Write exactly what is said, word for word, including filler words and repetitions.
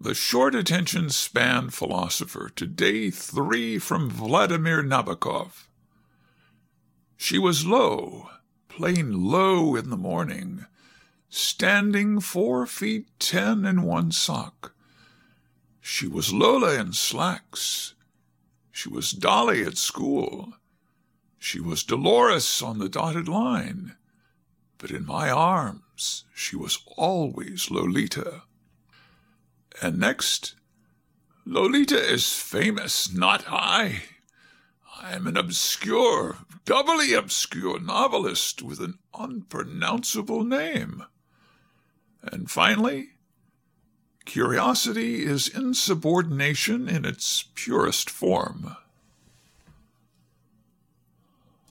the short attention span philosopher to day three from Vladimir Nabokov. She was low, plain low in the morning, standing four feet ten in one sock. She was Lola in slacks. She was Dolly at school. She was Dolores on the dotted line. But in my arms she was always Lolita. And next, Lolita is famous, not I. I am an obscure, doubly obscure novelist with an unpronounceable name. And finally, curiosity is insubordination in its purest form.